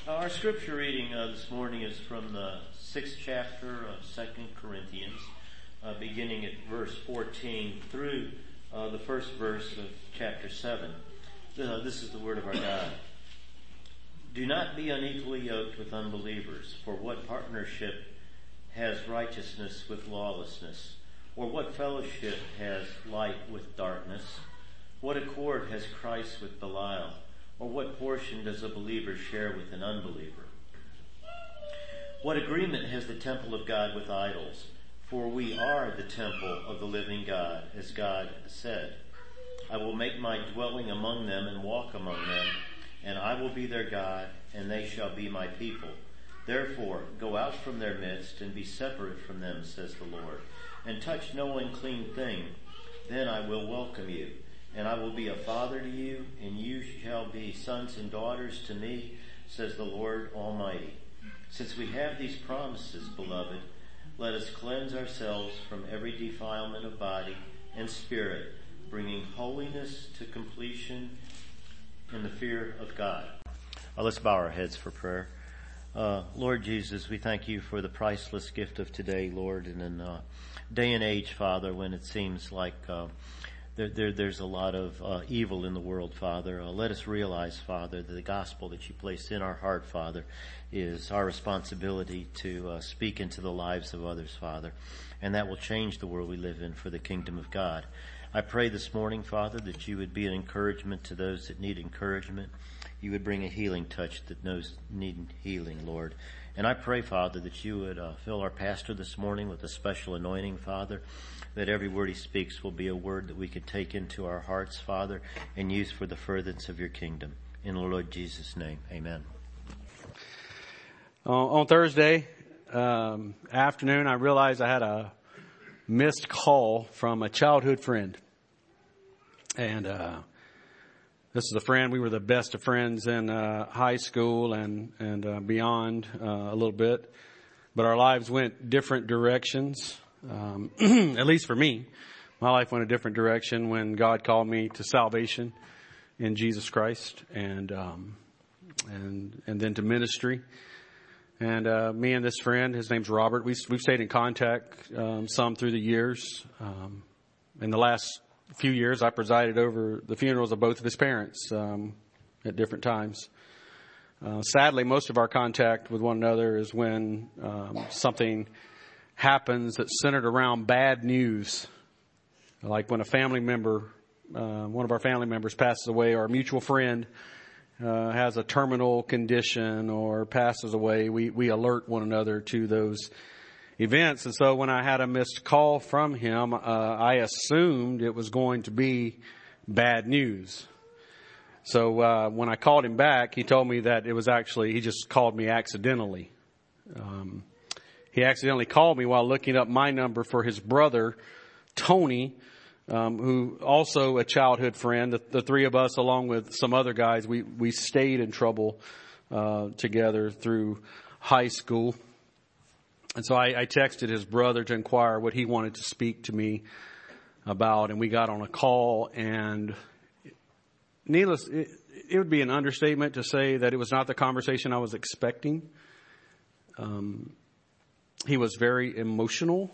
Our scripture reading this morning is from the 6th chapter of 2 Corinthians, beginning at verse 14 through the first verse of chapter 7. This is the word of our God. Do not be unequally yoked with unbelievers, for what partnership has righteousness with lawlessness? Or what fellowship has light with darkness? What accord has Christ with Belial? Or what portion does a believer share with an unbeliever? What agreement has the temple of God with idols? For we are the temple of the living God, as God said, I will make my dwelling among them and walk among them, and I will be their God, and they shall be my people. Therefore, go out from their midst and be separate from them, says the Lord, and touch no unclean thing. Then I will welcome you, and I will be a father to you, and you shall be sons and daughters to me, says the Lord Almighty. Since we have these promises, beloved, let us cleanse ourselves from every defilement of body and spirit, bringing holiness to completion in the fear of God. Let's bow our heads for prayer. Lord Jesus, we thank you for the priceless gift of today, Lord, and in a day and age, Father, when it seems like there's a lot of evil in the world, Father. Let us realize, Father, that the gospel that you placed in our heart, Father, is our responsibility to speak into the lives of others, Father, and that will change the world we live in for the kingdom of God. I pray this morning, Father, that you would be an encouragement to those that need encouragement. You would bring a healing touch that knows need healing, Lord. And I pray, Father, that you would fill our pastor this morning with a special anointing, Father, that every word he speaks will be a word that we could take into our hearts, Father, and use for the furtherance of your kingdom. In the Lord Jesus' name, amen. On Thursday afternoon, I realized I had a missed call from a childhood friend. And this is a friend. We were the best of friends in high school and beyond a little bit. But our lives went different directions, at least for me. My life went a different direction when God called me to salvation in Jesus Christ and then to ministry. And me and this friend, his name's Robert, we've stayed in contact some through the years. In the last few years, I presided over the funerals of both of his parents at different times. Sadly, most of our contact with one another is when something happens that's centered around bad news, like when a family member, one of our family members passes away, or a mutual friend has a terminal condition or passes away. We alert one another to those events. And so when I had a missed call from him, I assumed it was going to be bad news. So when I called him back, he told me that it was actually, he just called me accidentally. He accidentally called me while looking up my number for his brother, Tony, who also a childhood friend. The three of us, along with some other guys, we stayed in trouble together through high school. And so I texted his brother to inquire what he wanted to speak to me about, and we got on a call, and needless, it would be an understatement to say that it was not the conversation I was expecting. He was very emotional,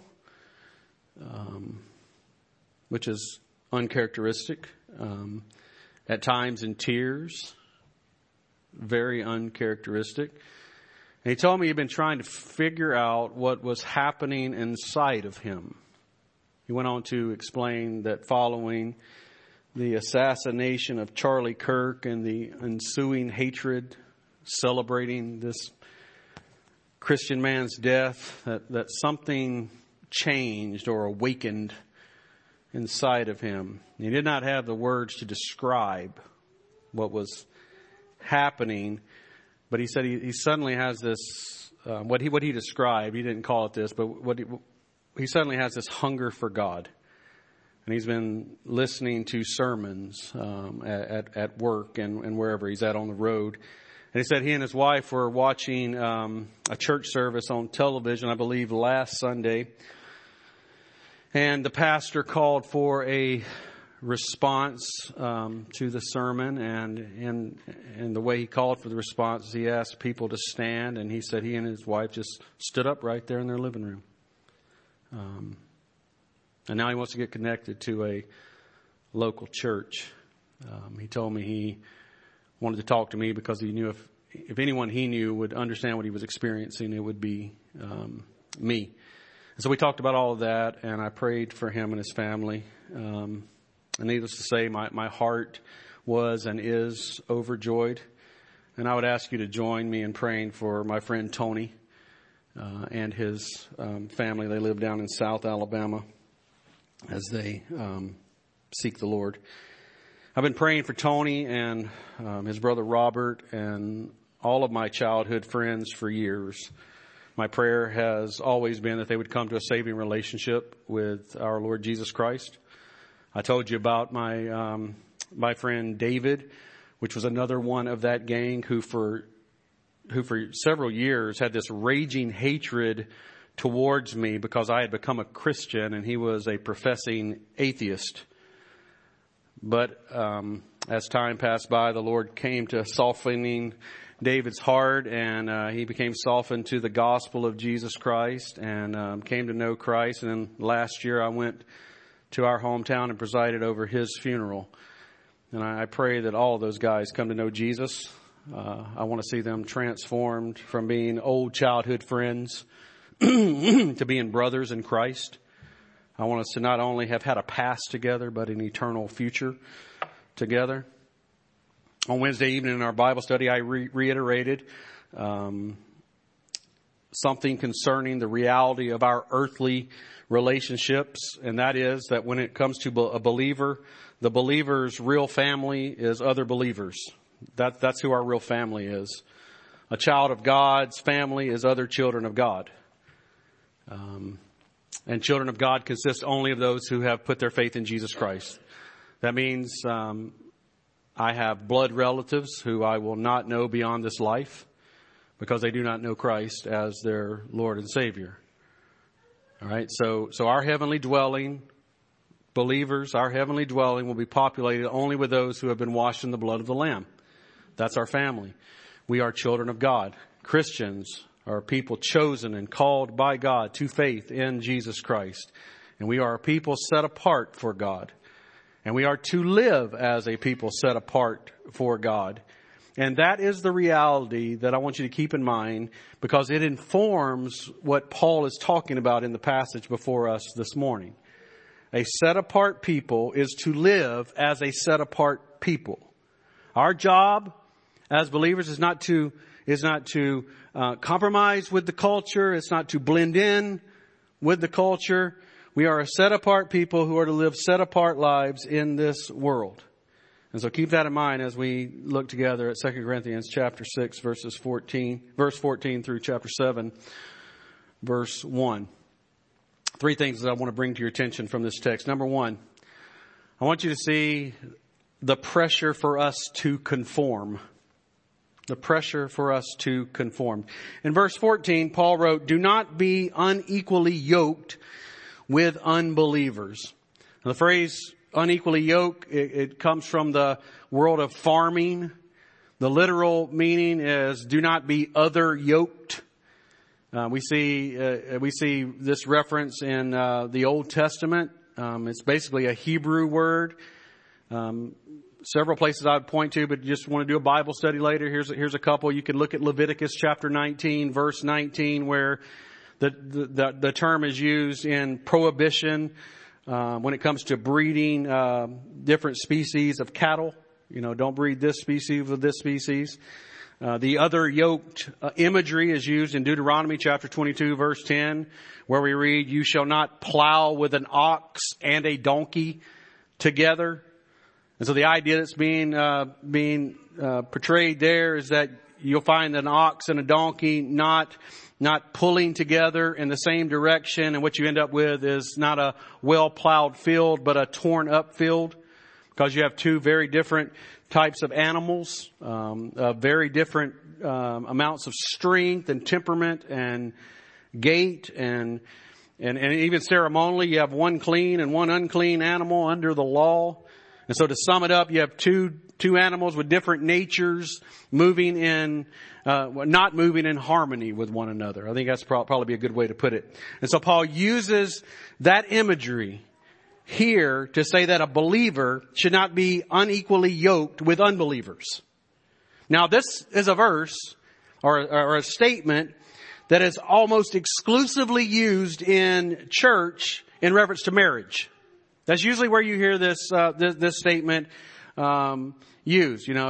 which is uncharacteristic. At times in tears, very uncharacteristic. And he told me he'd been trying to figure out what was happening inside of him. He went on to explain that following the assassination of Charlie Kirk and the ensuing hatred, celebrating this Christian man's death, that something changed or awakened inside of him. He did not have the words to describe what was happening, but he said he suddenly has this, what he described, he didn't call it this, but he suddenly has this hunger for God. And he's been listening to sermons at work and wherever he's at on the road. And he said he and his wife were watching a church service on television, I believe, last Sunday. And the pastor called for a response to the sermon, and in the way he called for the response, he asked people to stand, and he said he and his wife just stood up right there in their living room. And now he wants to get connected to a local church. He told me he wanted to talk to me because he knew if anyone he knew would understand what he was experiencing, it would be me. And so we talked about all of that, and I prayed for him and his family. And needless to say, my heart was and is overjoyed. And I would ask you to join me in praying for my friend Tony and his family. They live down in South Alabama as they seek the Lord. I've been praying for Tony and his brother Robert and all of my childhood friends for years. My prayer has always been that they would come to a saving relationship with our Lord Jesus Christ. I told you about my friend David, which was another one of that gang who for several years had this raging hatred towards me because I had become a Christian and he was a professing atheist. But as time passed by, the Lord came to softening David's heart, and he became softened to the gospel of Jesus Christ and came to know Christ. And then last year I went to our hometown and presided over his funeral. And I pray that all of those guys come to know Jesus. I want to see them transformed from being old childhood friends to being brothers in Christ. I want us to not only have had a past together, but an eternal future together. On Wednesday evening in our Bible study, I reiterated something concerning the reality of our earthly relationships, and that is that when it comes to a believer, the believer's real family is other believers. That's who our real family is. A child of God's family is other children of God. And children of God consist only of those who have put their faith in Jesus Christ. That means I have blood relatives who I will not know beyond this life because they do not know Christ as their Lord and Savior. All right. So our heavenly dwelling, believers, our heavenly dwelling will be populated only with those who have been washed in the blood of the Lamb. That's our family. We are children of God. Christians are people chosen and called by God to faith in Jesus Christ. And we are a people set apart for God. And we are to live as a people set apart for God. And that is the reality that I want you to keep in mind because it informs what Paul is talking about in the passage before us this morning. A set apart people is to live as a set apart people. Our job as believers is not to compromise with the culture. It's not to blend in with the culture. We are a set apart people who are to live set apart lives in this world. And so keep that in mind as we look together at 2 Corinthians chapter 6, verse 14 through chapter 7, verse 1. Three things that I want to bring to your attention from this text. Number one, I want you to see the pressure for us to conform. The pressure for us to conform. In verse 14, Paul wrote, "Do not be unequally yoked with unbelievers." Now, the phrase unequally yoked, it comes from the world of farming. The literal meaning is do not be other yoked. We see this reference in the Old Testament. It's basically a Hebrew word. Several places I would point to, but just want to do a Bible study later. Here's a couple. You can look at Leviticus chapter 19, verse 19, where the term is used in prohibition when it comes to breeding different species of cattle. Don't breed this species with this species. The other yoked imagery is used in Deuteronomy chapter 22, verse 10, where we read, "You shall not plow with an ox and a donkey together." And so the idea that's being portrayed there is that you'll find an ox and a donkey not pulling together in the same direction, and what you end up with is not a well-plowed field, but a torn-up field, because you have two very different types of animals, very different amounts of strength and temperament and gait, and even ceremonially, you have one clean and one unclean animal under the law. And so to sum it up, you have two animals with different natures moving in, not moving in harmony with one another. I think that's probably a good way to put it. And so Paul uses that imagery here to say that a believer should not be unequally yoked with unbelievers. Now this is a verse or a statement that is almost exclusively used in church in reference to marriage. That's usually where you hear this statement used. You know,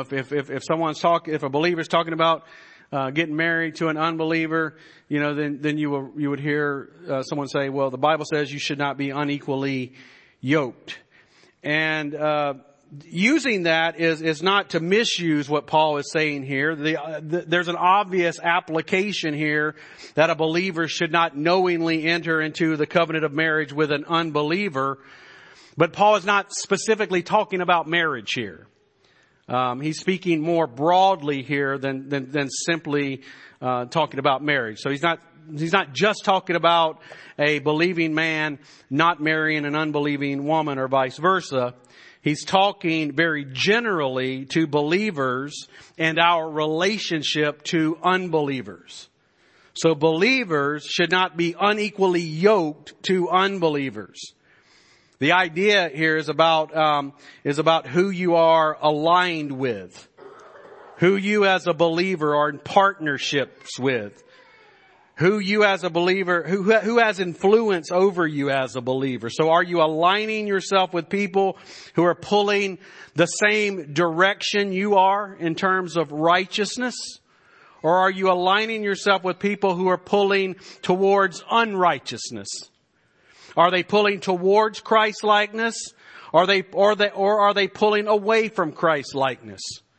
if a believer's talking about getting married to an unbeliever, you know, then you would hear someone say, "Well, the Bible says you should not be unequally yoked." And using that is not to misuse what Paul is saying here. There's an obvious application here that a believer should not knowingly enter into the covenant of marriage with an unbeliever. But Paul is not specifically talking about marriage here. He's speaking more broadly here than simply talking about marriage. So he's not just talking about a believing man not marrying an unbelieving woman or vice versa. He's talking very generally to believers and our relationship to unbelievers. So believers should not be unequally yoked to unbelievers. The idea here is about who you are aligned with, who you as a believer are in partnerships with, who you as a believer, who has influence over you as a believer. So are you aligning yourself with people who are pulling the same direction you are in terms of righteousness? Or are you aligning yourself with people who are pulling towards unrighteousness? Are they pulling towards Christ-likeness? Or are they pulling away from Christ-likeness?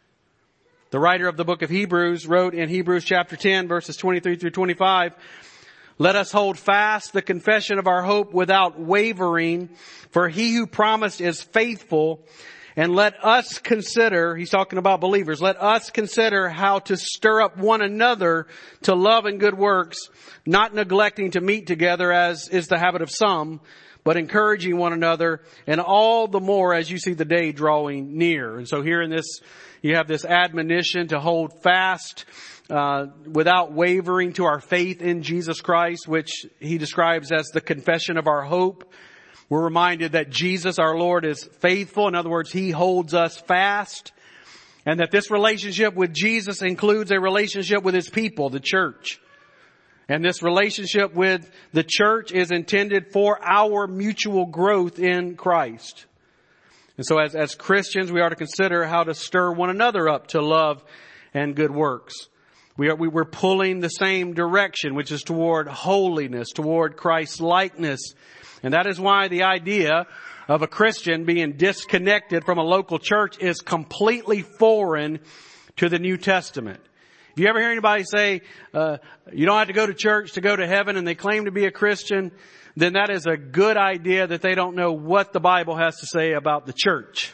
The writer of the book of Hebrews wrote in Hebrews chapter 10, verses 23 through 25, "Let us hold fast the confession of our hope without wavering, for he who promised is faithful. And let us consider," he's talking about believers, "let us consider how to stir up one another to love and good works, not neglecting to meet together as is the habit of some, but encouraging one another, and all the more as you see the day drawing near." And so here in this, you have this admonition to hold fast without wavering to our faith in Jesus Christ, which he describes as the confession of our hope. We're reminded that Jesus, our Lord, is faithful. In other words, he holds us fast. And that this relationship with Jesus includes a relationship with his people, the church. And this relationship with the church is intended for our mutual growth in Christ. And so as Christians, we are to consider how to stir one another up to love and good works. We're pulling the same direction, which is toward holiness, toward Christ's likeness. And that is why the idea of a Christian being disconnected from a local church is completely foreign to the New Testament. If you ever hear anybody say, you don't have to go to church to go to heaven, and they claim to be a Christian, then that is a good idea that they don't know what the Bible has to say about the church.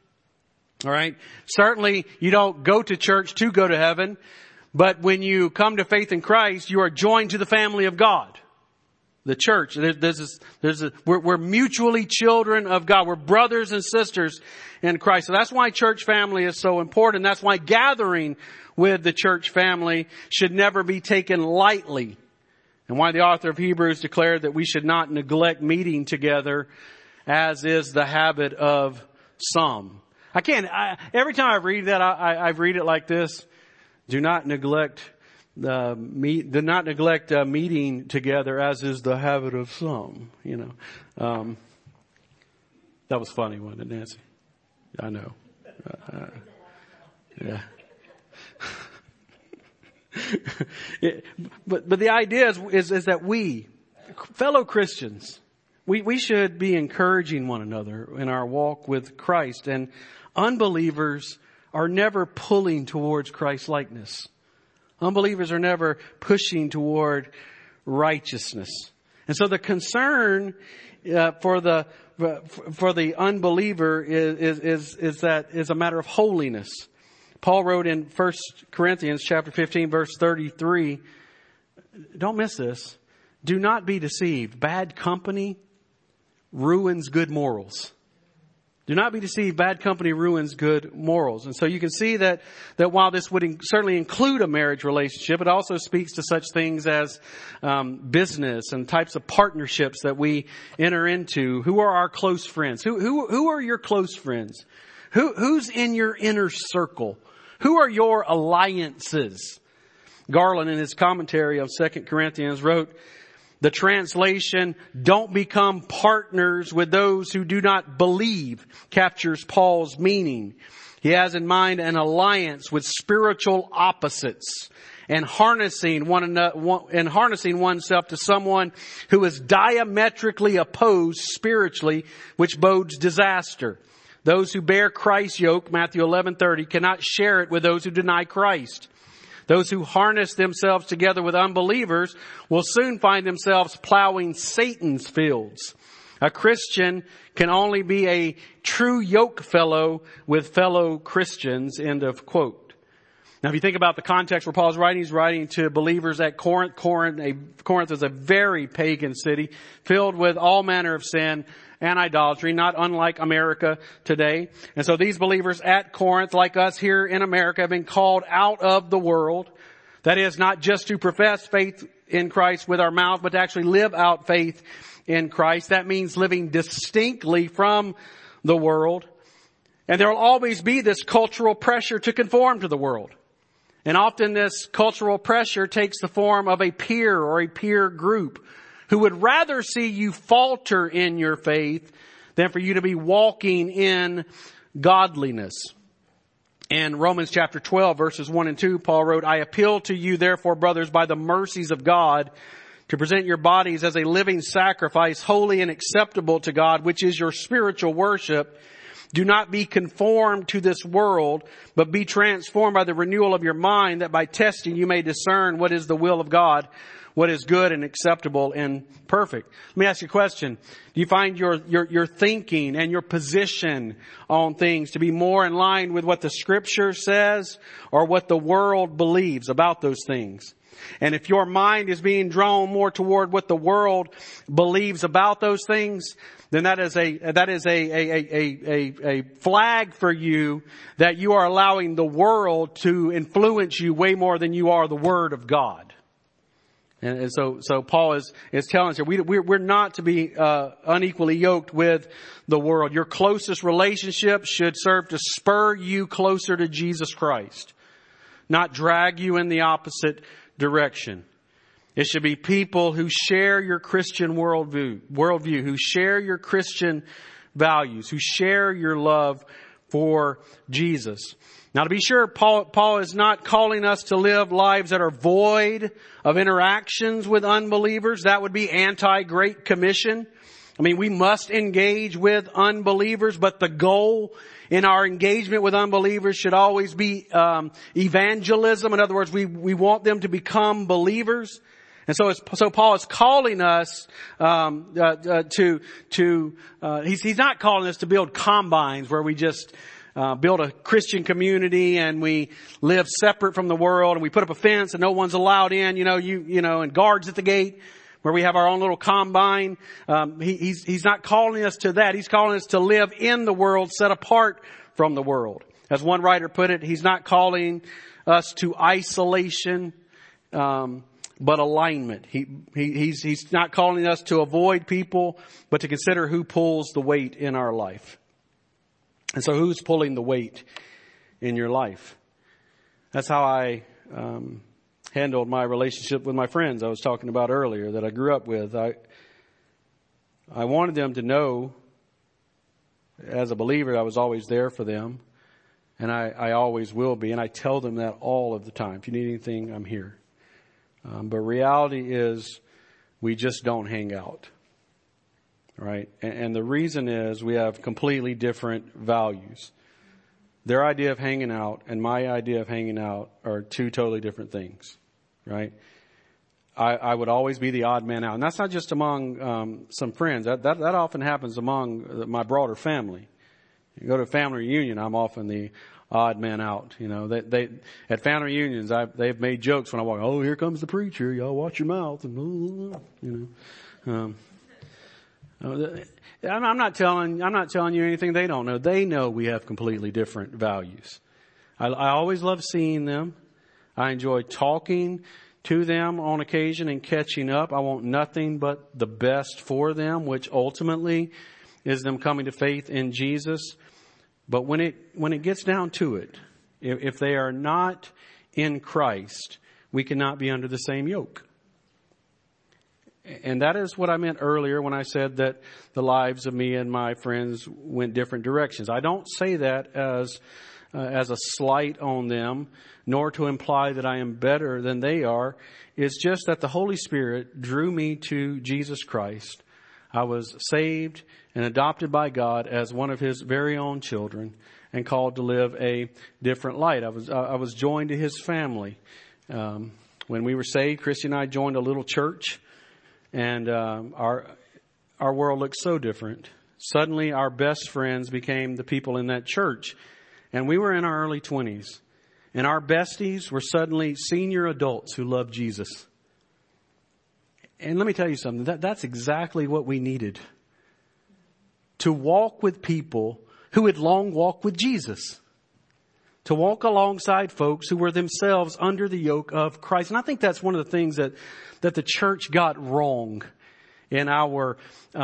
All right? Certainly, you don't go to church to go to heaven, but when you come to faith in Christ, you are joined to the family of God. The church. We're mutually children of God. We're brothers and sisters in Christ. So that's why church family is so important. That's why gathering with the church family should never be taken lightly. And why the author of Hebrews declared that we should not neglect meeting together, as is the habit of some. Every time I read that, I read it like this. Do not neglect meeting together, as is the habit of some. You know, that was funny, wasn't it, Nancy? I know. Yeah. But the idea is that we, fellow Christians, we should be encouraging one another in our walk with Christ, and unbelievers are never pulling towards Christ likeness. Unbelievers are never pushing toward righteousness. And so the concern for the unbeliever is a matter of holiness. Paul wrote in 1 Corinthians chapter 15 verse 33, don't miss this, do not be deceived. Bad company ruins good morals. Do not be deceived. Bad company ruins good morals. And so you can see that while this would certainly include a marriage relationship, it also speaks to such things as business and types of partnerships that we enter into. Who are our close friends? Who are your close friends? Who's in your inner circle? Who are your alliances? Garland, in his commentary of 2 Corinthians, wrote, the translation, don't become partners with those who do not believe, captures Paul's meaning. He has in mind an alliance with spiritual opposites and harnessing oneself to someone who is diametrically opposed spiritually, which bodes disaster. Those who bear Christ's yoke, Matthew 11:30, cannot share it with those who deny Christ. Those who harness themselves together with unbelievers will soon find themselves plowing Satan's fields. A Christian can only be a true yoke fellow with fellow Christians, end of quote. Now, if you think about the context where Paul's writing, he's writing to believers at Corinth. Corinth is a very pagan city filled with all manner of sin and idolatry, not unlike America today. And so these believers at Corinth, like us here in America, have been called out of the world. That is, not just to profess faith in Christ with our mouth, but to actually live out faith in Christ. That means living distinctly from the world. And there will always be this cultural pressure to conform to the world. And often this cultural pressure takes the form of a peer or a peer group who would rather see you falter in your faith than for you to be walking in godliness. In Romans chapter 12, verses 1 and 2, Paul wrote, I appeal to you, therefore, brothers, by the mercies of God, to present your bodies as a living sacrifice, holy and acceptable to God, which is your spiritual worship. Do not be conformed to this world, but be transformed by the renewal of your mind, that by testing you may discern what is the will of God, what is good and acceptable and perfect. Let me ask you a question. Do you find your thinking and your position on things to be more in line with what the Scripture says or what the world believes about those things? And if your mind is being drawn more toward what the world believes about those things, then that is a flag for you that you are allowing the world to influence you way more than you are the Word of God. And so Paul is telling us here, we're not to be unequally yoked with the world. Your closest relationship should serve to spur you closer to Jesus Christ, not drag you in the opposite direction. It should be people who share your Christian worldview, who share your Christian values, who share your love for Jesus. Now, to be sure, Paul is not calling us to live lives that are void of interactions with unbelievers. That would be anti-Great Commission. I mean, we must engage with unbelievers, but the goal in our engagement with unbelievers should always be evangelism. In other words, we want them to become believers. And so Paul is calling us he's not calling us to build combines where we just build a Christian community and we live separate from the world and we put up a fence and no one's allowed in, and guards at the gate where we have our own little combine. He's not calling us to that. He's calling us to live in the world, set apart from the world. As one writer put it, he's not calling us to isolation, but alignment. He's not calling us to avoid people, but to consider who pulls the weight in our life. And so who's pulling the weight in your life? That's how I handled my relationship with my friends I was talking about earlier that I grew up with. I wanted them to know as a believer I was always there for them. And I always will be. And I tell them that all of the time. If you need anything, I'm here. But reality is we just don't hang out. Right? And the reason is we have completely different values. Their idea of hanging out and my idea of hanging out are two totally different things. Right? I would always be the odd man out. And that's not just among some friends. That often happens among my broader family. You go to a family reunion, I'm often the odd man out. They at family reunions, they've made jokes when I walk, oh, here comes the preacher. Y'all watch your mouth. And, I'm not telling you anything they don't know. They know we have completely different values. I always love seeing them. I enjoy talking to them on occasion and catching up. I want nothing but the best for them, which ultimately is them coming to faith in Jesus. But when it gets down to it, if they are not in Christ, we cannot be under the same yoke. And that is what I meant earlier when I said that the lives of me and my friends went different directions. I don't say that as a slight on them, nor to imply that I am better than they are. It's just that the Holy Spirit drew me to Jesus Christ. I was saved and adopted by God as one of His very own children and called to live a different life. I was joined to His family. When we were saved, Christy and I joined a little church, and our world looked so different. Suddenly, our best friends became the people in that church. And we were in our early 20s. And our besties were suddenly senior adults who loved Jesus. And let me tell you something. That's exactly what we needed. To walk with people who had long walked with Jesus. To walk alongside folks who were themselves under the yoke of Christ. And I think that's one of the things that the church got wrong in our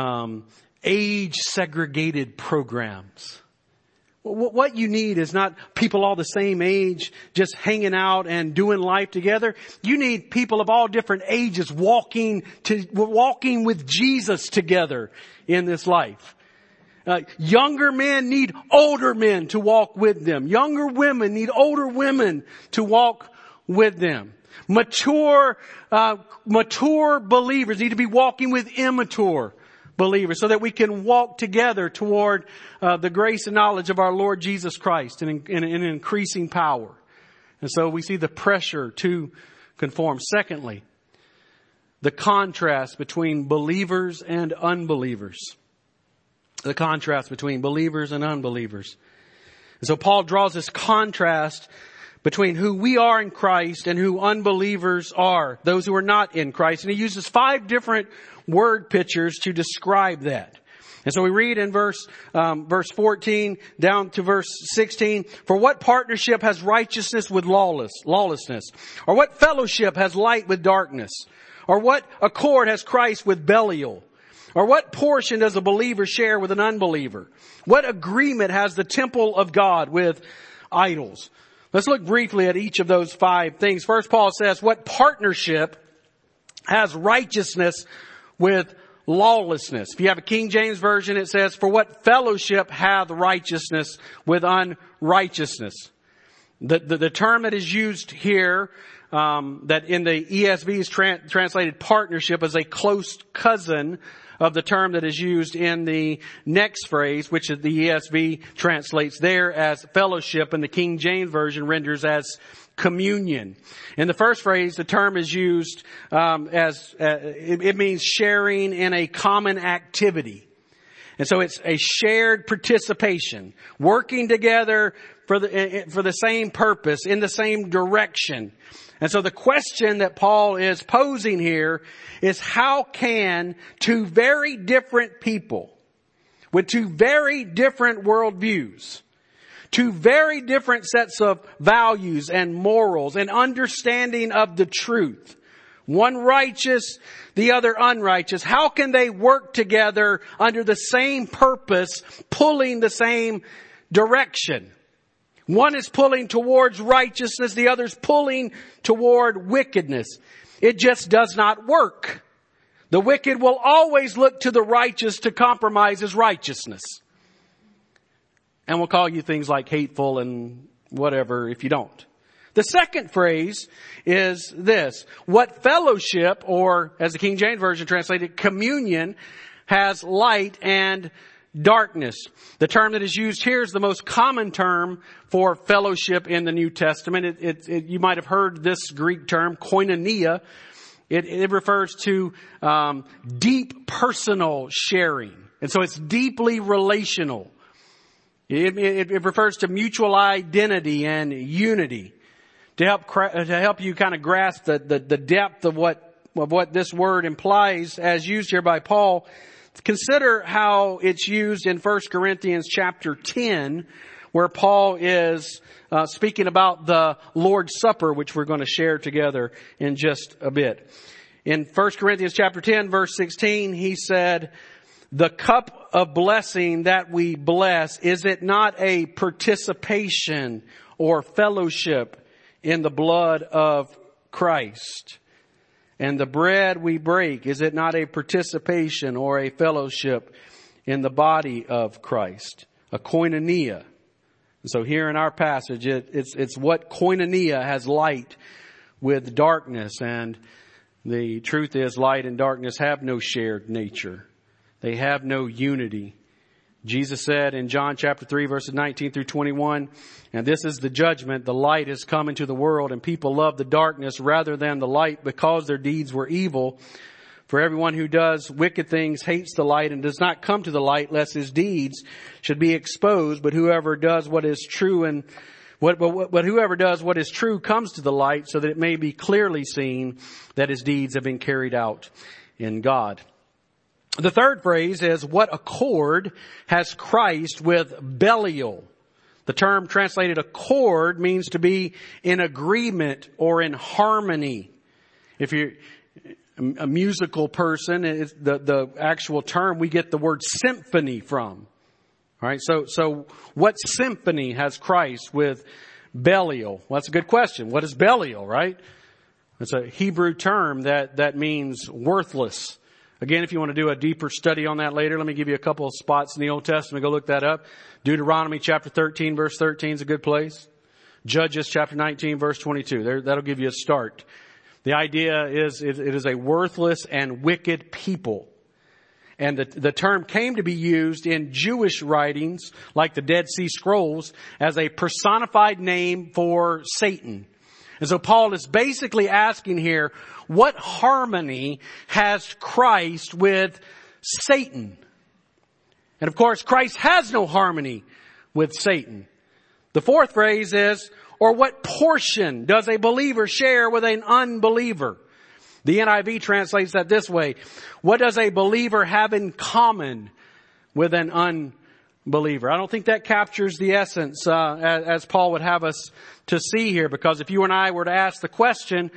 age-segregated programs. What you need is not people all the same age just hanging out and doing life together. You need people of all different ages walking with Jesus together in this life. Younger men need older men to walk with them. Younger women need older women to walk with them. Mature believers need to be walking with immature believers so that we can walk together toward the grace and knowledge of our Lord Jesus Christ in increasing power. And so we see the pressure to conform. Secondly, the contrast between believers and unbelievers. The contrast between believers and unbelievers. And so Paul draws this contrast between who we are in Christ and who unbelievers are, those who are not in Christ. And he uses 5 different word pictures to describe that. And so we read in verse 14 down to verse 16, for what partnership has righteousness with lawlessness? Or what fellowship has light with darkness? Or what accord has Christ with Belial? Or what portion does a believer share with an unbeliever? What agreement has the temple of God with idols? Let's look briefly at each of those 5 things. First, Paul says, what partnership has righteousness with lawlessness? If you have a King James Version, it says, for what fellowship hath righteousness with unrighteousness? The term that is used here, that in the ESV is translated partnership, as a close cousin of the term that is used in the next phrase, which the ESV translates there as fellowship, and the King James Version renders as communion. In the first phrase, the term is used it means sharing in a common activity. And so it's a shared participation, working together for the same purpose, in the same direction. And so the question that Paul is posing here is, how can 2 very different people with 2 very different worldviews, 2 very different sets of values and morals and understanding of the truth, one righteous, the other unrighteous, how can they work together under the same purpose, pulling the same direction? One is pulling towards righteousness, the other's pulling toward wickedness. It just does not work. The wicked will always look to the righteous to compromise his righteousness. And we'll call you things like hateful and whatever if you don't. The second phrase is this: what fellowship, or as the King James Version translated, communion, has light and darkness. The term that is used here is the most common term for fellowship in the New Testament. You might have heard this Greek term, koinonia. It refers to deep personal sharing. And so it's deeply relational. It refers to mutual identity and unity. To help you kind of grasp the depth of what this word implies, as used here by Paul, consider how it's used in 1 Corinthians chapter 10, where Paul is speaking about the Lord's Supper, which we're going to share together in just a bit. In 1 Corinthians chapter 10, verse 16, he said, "The cup of blessing that we bless, is it not a participation or fellowship in the blood of Christ? And the bread we break, is it not a participation or a fellowship in the body of Christ?" A koinonia. So here in our passage, it's what koinonia has light with darkness. And the truth is, light and darkness have no shared nature. They have no unity. Jesus said in John chapter 3, verses 19 through 21, "And this is the judgment. The light has come into the world, and people love the darkness rather than the light because their deeds were evil. For everyone who does wicked things hates the light and does not come to the light, lest his deeds should be exposed. But whoever does what is true whoever does what is true comes to the light, so that it may be clearly seen that his deeds have been carried out in God." The third phrase is, "What accord has Christ with Belial?" The term translated accord means to be in agreement or in harmony. If you're a musical person, it's the actual term we get the word symphony from. All right, so what symphony has Christ with Belial? Well, that's a good question. What is Belial, right? It's a Hebrew term that means worthless. Again, if you want to do a deeper study on that later, let me give you a couple of spots in the Old Testament. Go look that up. Deuteronomy chapter 13, verse 13 is a good place. Judges chapter 19, verse 22. That'll give you a start. The idea is it is a worthless and wicked people. And the term came to be used in Jewish writings, like the Dead Sea Scrolls, as a personified name for Satan. And so Paul is basically asking here, what harmony has Christ with Satan? And of course, Christ has no harmony with Satan. The fourth phrase is, or what portion does a believer share with an unbeliever? The NIV translates that this way: what does a believer have in common with an unbeliever? I don't think that captures the essence as Paul would have us to see here, because if you and I were to ask the question,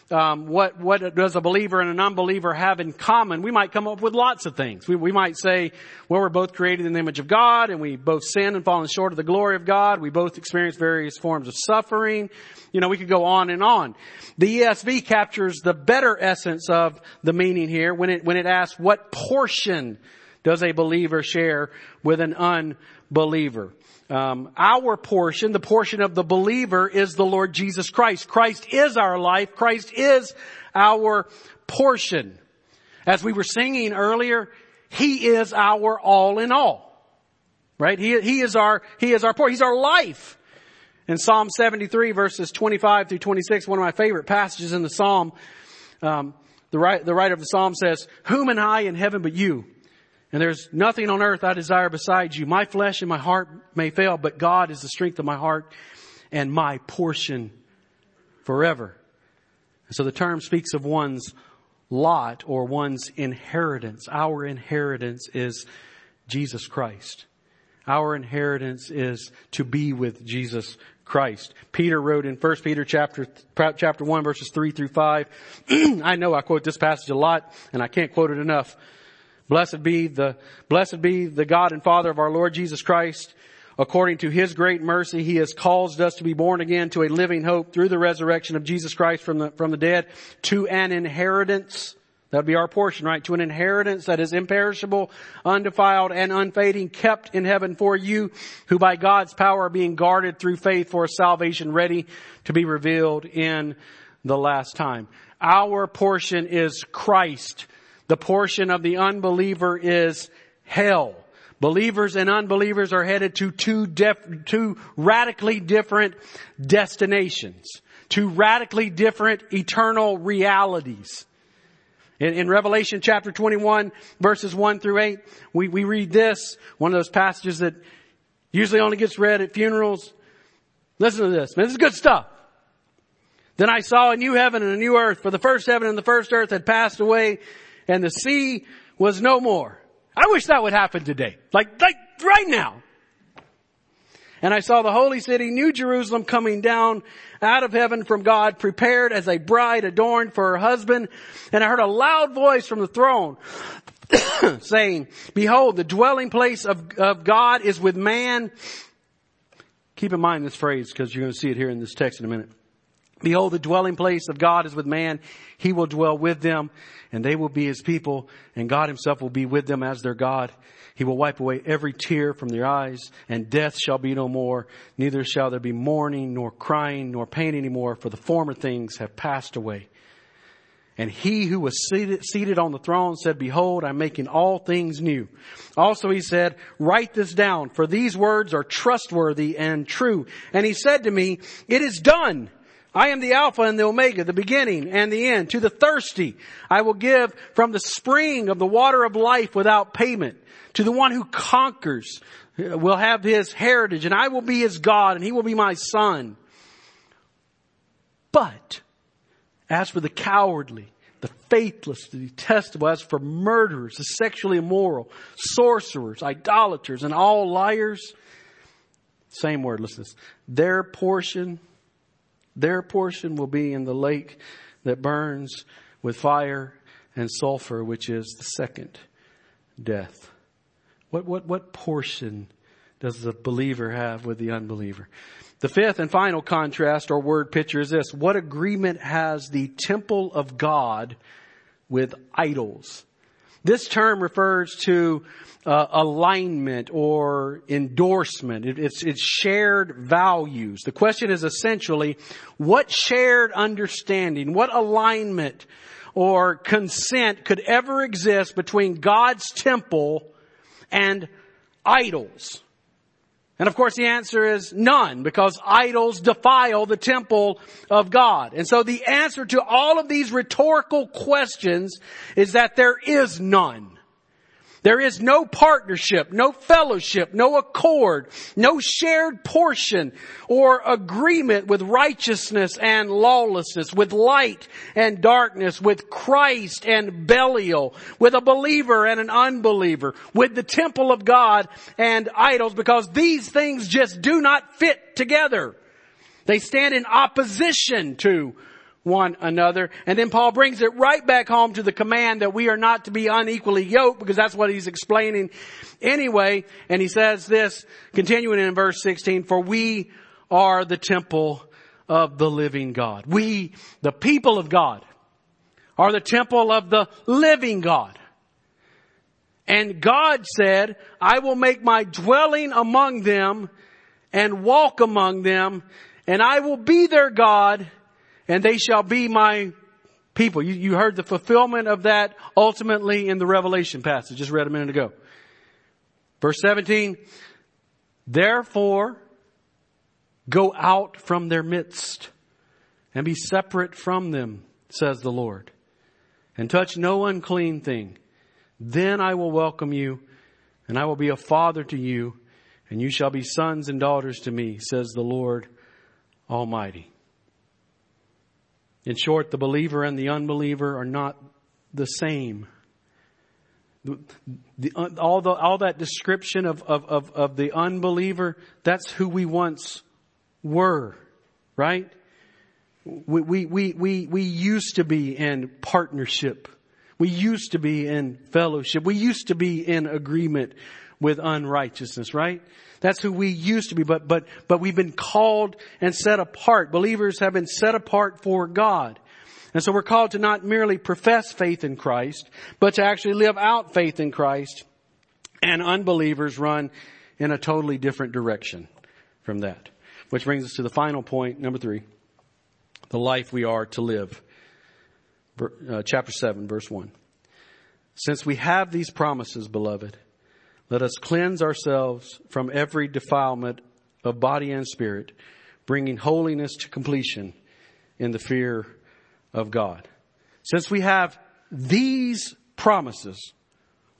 what does a believer and an unbeliever have in common? We might come up with lots of things. We might say, well, we're both created in the image of God, and we both sin and fallen short of the glory of God. We both experience various forms of suffering. You know, we could go on and on. The ESV captures the better essence of the meaning here when it asks, what portion does a believer share with an unbeliever? Our portion, the portion of the believer, is the Lord Jesus Christ. Christ is our life. Christ is our portion. As we were singing earlier, He is our all in all. Right? He is our portion. He's our life. In Psalm 73 verses 25 through 26, one of my favorite passages in the Psalm, the writer of the Psalm says, "Whom am I in heaven but you? And there's nothing on earth I desire besides you. My flesh and my heart may fail, but God is the strength of my heart and my portion forever." And so the term speaks of one's lot or one's inheritance. Our inheritance is Jesus Christ. Our inheritance is to be with Jesus Christ. Peter wrote in 1 Peter chapter 1 verses 3 through 5. I know I quote this passage a lot and I can't quote it enough. Blessed be the God and Father of our Lord Jesus Christ. According to His great mercy, He has caused us to be born again to a living hope through the resurrection of Jesus Christ from the dead, to an inheritance. That would be our portion, right? To an inheritance that is imperishable, undefiled, and unfading, kept in heaven for you, who by God's power are being guarded through faith for a salvation ready to be revealed in the last time. Our portion is Christ. The portion of the unbeliever is hell. Believers and unbelievers are headed to two radically different destinations, two radically different eternal realities. In Revelation chapter 21, verses 1 through 8, we read this, one of those passages that usually only gets read at funerals. Listen to this, man, this is good stuff. "Then I saw a new heaven and a new earth, for the first heaven and the first earth had passed away, and the sea was no more. I wish that would happen today. Like right now. And I saw the holy city, New Jerusalem, coming down out of heaven from God, prepared as a bride adorned for her husband. And I heard a loud voice from the throne saying, behold, the dwelling place of God is with man. Keep in mind this phrase because you're going to see it here in this text in a minute. Behold, the dwelling place of God is with man. He will dwell with them and they will be his people, and God himself will be with them as their God. He will wipe away every tear from their eyes, and death shall be no more. Neither shall there be mourning, nor crying, nor pain anymore, for the former things have passed away. And he who was seated on the throne said, behold, I'm making all things new. Also he said, write this down, for these words are trustworthy and true. And he said to me, it is done. I am the Alpha and the Omega, the beginning and the end. To the thirsty, I will give from the spring of the water of life without payment. To the one who conquers will have his heritage, and I will be his God, and he will be my son. But as for the cowardly, the faithless, the detestable, as for murderers, the sexually immoral, sorcerers, idolaters, and all liars, same word, listen to this, their portion will be in the lake that burns with fire and sulfur, which is the second death. What portion does the believer have with the unbeliever? The fifth and final contrast or word picture is this. What agreement has the temple of God with idols? This term refers to alignment or endorsement. It's shared values. The question is essentially, what shared understanding, what alignment or consent could ever exist between God's temple and idols? And of course the answer is none, because idols defile the temple of God. And so the answer to all of these rhetorical questions is that there is none. There is no partnership, no fellowship, no accord, no shared portion or agreement with righteousness and lawlessness, with light and darkness, with Christ and Belial, with a believer and an unbeliever, with the temple of God and idols, because these things just do not fit together. They stand in opposition to one another. And then Paul brings it right back home to the command that we are not to be unequally yoked, because that's what he's explaining anyway. And he says this, continuing in verse 16, for we are the temple of the living God. We, the people of God, are the temple of the living God. And God said, I will make my dwelling among them and walk among them, and I will be their God, and they shall be my people. You heard the fulfillment of that ultimately in the Revelation passage, just read a minute ago. Verse 17, therefore go out from their midst and be separate from them, says the Lord, and touch no unclean thing. Then I will welcome you, and I will be a father to you, and you shall be sons and daughters to me, says the Lord Almighty. In short, the believer and the unbeliever are not the same. All that description of the unbeliever, that's who we once were, right? We used to be in partnership. We used to be in fellowship. We used to be in agreement with unrighteousness, right? That's who we used to be, but we've been called and set apart. Believers have been set apart for God. And so we're called to not merely profess faith in Christ, but to actually live out faith in Christ. And unbelievers run in a totally different direction from that. Which brings us to the final point, number 3. The life we are to live. Chapter 7, verse 1. Since we have these promises, beloved, let us cleanse ourselves from every defilement of body and spirit, bringing holiness to completion in the fear of God. Since we have these promises,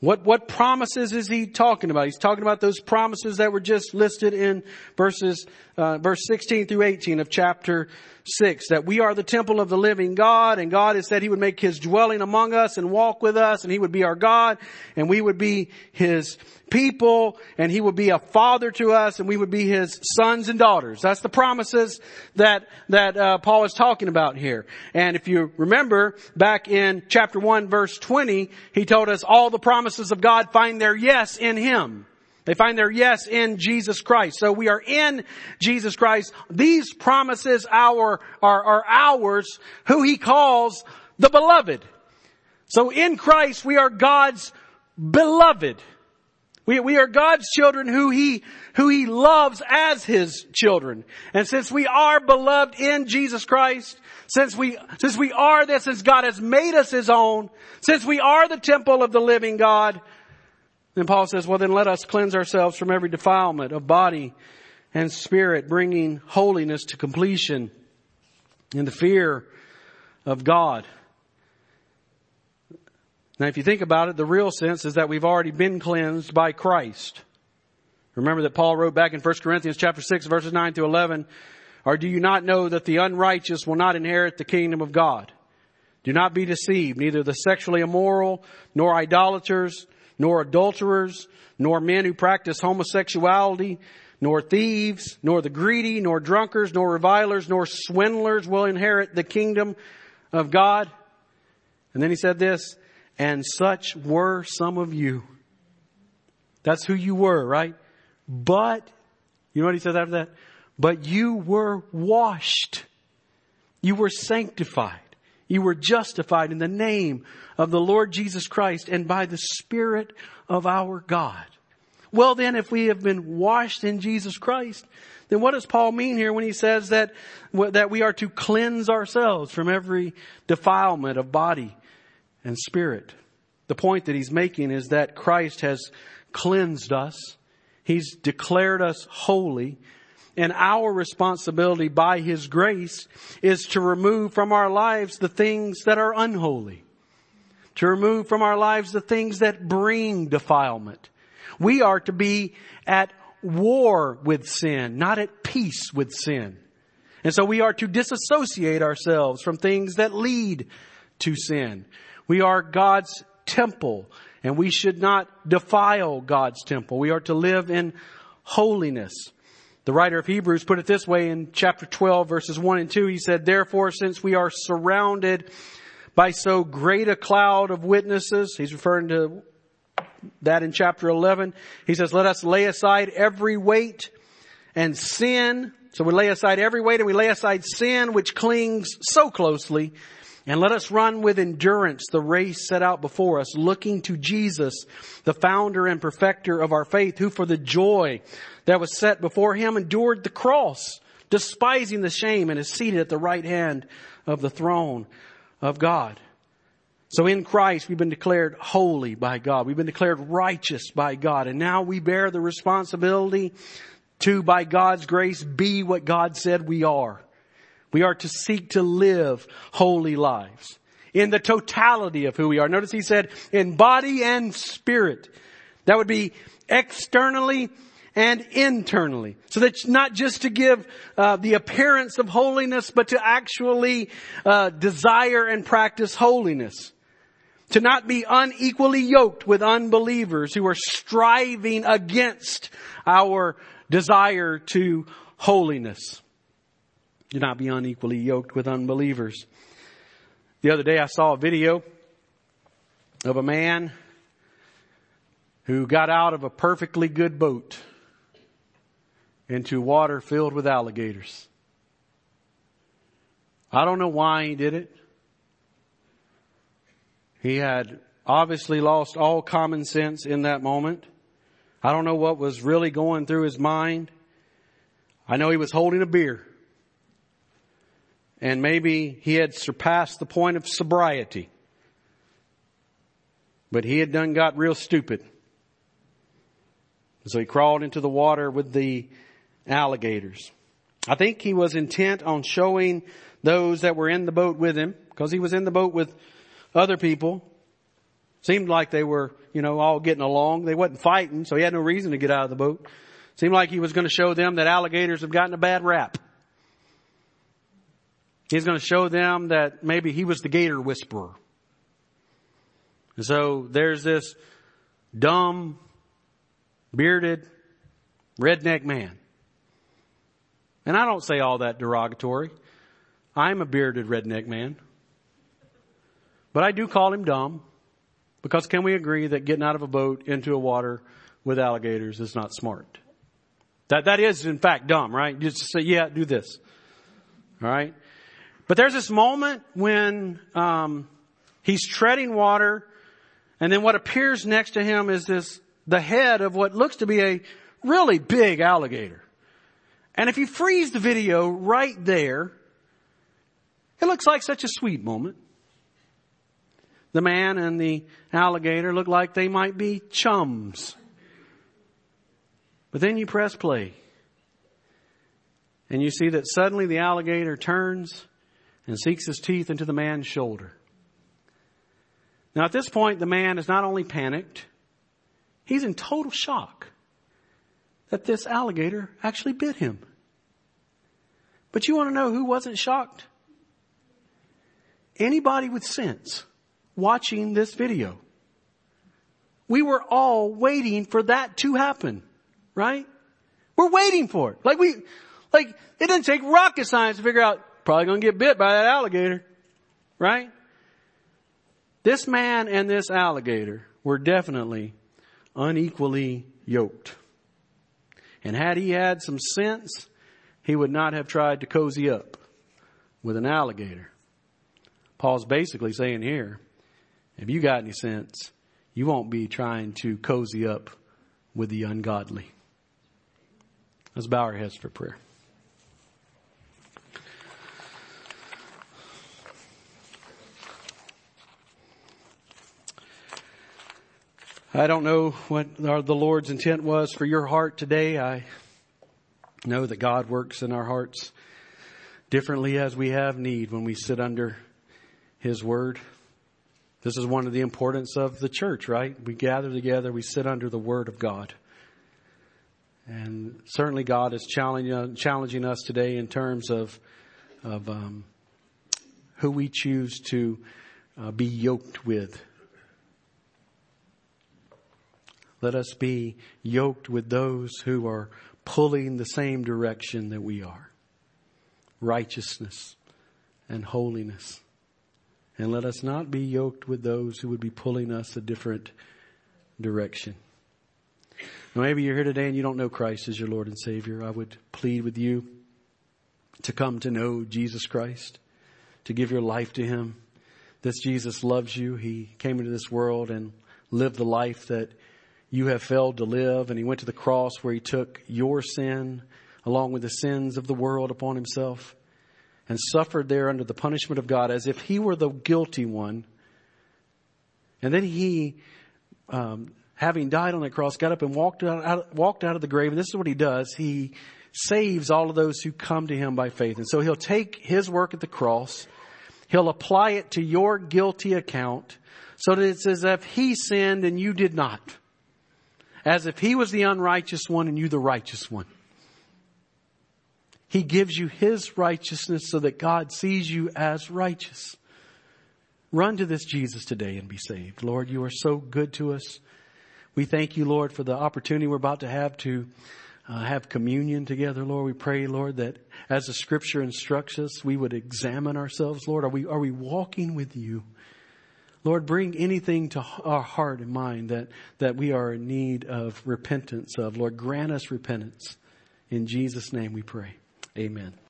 What promises is he talking about? He's talking about those promises that were just listed in verse 16 through 18 of chapter 6, that we are the temple of the living God, and God has said he would make his dwelling among us and walk with us, and he would be our God, and we would be his people, and he would be a father to us, and we would be his sons and daughters. That's the promises that Paul is talking about here. And if you remember back in chapter 1 verse 20, he told us all the promises of God find their yes in him. They find their yes in Jesus Christ. So we are in Jesus Christ. These promises are ours, who he calls the beloved. So in Christ we are God's beloved. We are God's children who he loves as his children. And since we are beloved in Jesus Christ, since we are this, since God has made us his own, since we are the temple of the living God, then Paul says, well, then let us cleanse ourselves from every defilement of body and spirit, bringing holiness to completion in the fear of God. Now, if you think about it, the real sense is that we've already been cleansed by Christ. Remember that Paul wrote back in 1 Corinthians chapter 6, verses 9 through 11, or do you not know that the unrighteous will not inherit the kingdom of God? Do not be deceived, neither the sexually immoral, nor idolaters, nor adulterers, nor men who practice homosexuality, nor thieves, nor the greedy, nor drunkards, nor revilers, nor swindlers will inherit the kingdom of God. And then he said this, and such were some of you. That's who you were, right? But, you know what he says after that? But you were washed. You were sanctified. You were justified in the name of the Lord Jesus Christ and by the Spirit of our God. Well then, if we have been washed in Jesus Christ, then what does Paul mean here when he says that we are to cleanse ourselves from every defilement of body and spirit? The point that he's making is that Christ has cleansed us. He's declared us holy. And our responsibility by his grace is to remove from our lives the things that are unholy. To remove from our lives the things that bring defilement. We are to be at war with sin, not at peace with sin. And so we are to disassociate ourselves from things that lead to sin. We are God's temple, and we should not defile God's temple. We are to live in holiness. The writer of Hebrews put it this way in chapter 12, verses 1 and 2. He said, therefore, since we are surrounded by so great a cloud of witnesses, he's referring to that in chapter 11. He says, let us lay aside every weight and sin. So we lay aside every weight and we lay aside sin which clings so closely. And let us run with endurance the race set out before us, looking to Jesus, the founder and perfecter of our faith, who for the joy that was set before him endured the cross, despising the shame, and is seated at the right hand of the throne of God. So in Christ, we've been declared holy by God. We've been declared righteous by God. And now we bear the responsibility to, by God's grace, be what God said we are. We are to seek to live holy lives in the totality of who we are. Notice he said in body and spirit. That would be externally and internally. So that's not just to give the appearance of holiness, but to actually desire and practice holiness. To not be unequally yoked with unbelievers who are striving against our desire to holiness. Do not be unequally yoked with unbelievers. The other day I saw a video of a man who got out of a perfectly good boat into water filled with alligators. I don't know why he did it. He had obviously lost all common sense in that moment. I don't know what was really going through his mind. I know he was holding a beer. And maybe he had surpassed the point of sobriety. But he had done got real stupid. So he crawled into the water with the alligators. I think he was intent on showing those that were in the boat with him, because he was in the boat with other people, Seemed like they were, all getting along. They wasn't fighting, so he had no reason to get out of the boat. Seemed like he was going to show them that alligators have gotten a bad rap. He's going to show them that maybe he was the gator whisperer. And so there's this dumb, bearded, redneck man. And I don't say all that derogatory. I'm a bearded redneck man. But I do call him dumb. Because can we agree that getting out of a boat into a water with alligators is not smart? That is in fact dumb, right? You just say, yeah, do this. All right. But there's this moment when, he's treading water, and then what appears next to him is the head of what looks to be a really big alligator. And if you freeze the video right there, it looks like such a sweet moment. The man and the alligator look like they might be chums. But then you press play. And you see that suddenly the alligator turns and sinks his teeth into the man's shoulder. Now at this point, the man is not only panicked, he's in total shock that this alligator actually bit him. But you want to know who wasn't shocked? Anybody with sense watching this video. We were all waiting for that to happen, right? We're waiting for it. It doesn't take rocket science to figure out, probably going to get bit by that alligator, right? This man and this alligator were definitely unequally yoked. And had he had some sense, he would not have tried to cozy up with an alligator. Paul's basically saying here, if you got any sense, you won't be trying to cozy up with the ungodly. Let's bow our heads for prayer. I don't know what the Lord's intent was for your heart today. I know that God works in our hearts differently as we have need when we sit under His Word. This is one of the importance of the church, right? We gather together, we sit under the Word of God. And certainly God is challenging us today in terms of who we choose to be yoked with. Let us be yoked with those who are pulling the same direction that we are. Righteousness and holiness. And let us not be yoked with those who would be pulling us a different direction. Now, maybe you're here today and you don't know Christ as your Lord and Savior. I would plead with you to come to know Jesus Christ, to give your life to Him. This Jesus loves you. He came into this world and lived the life that you have failed to live. And He went to the cross where He took your sin along with the sins of the world upon Himself and suffered there under the punishment of God as if He were the guilty one. And then He, having died on that cross, got up and walked out of the grave. And this is what He does. He saves all of those who come to Him by faith. And so He'll take His work at the cross. He'll apply it to your guilty account so that it's as if He sinned and you did not. As if He was the unrighteous one and you the righteous one. He gives you His righteousness so that God sees you as righteous. Run to this Jesus today and be saved. Lord, You are so good to us. We thank You, Lord, for the opportunity we're about to have communion together, Lord. We pray, Lord, that as the Scripture instructs us, we would examine ourselves, Lord. Are we walking with You? Lord, bring anything to our heart and mind that we are in need of repentance of. Lord, grant us repentance. In Jesus' name we pray. Amen.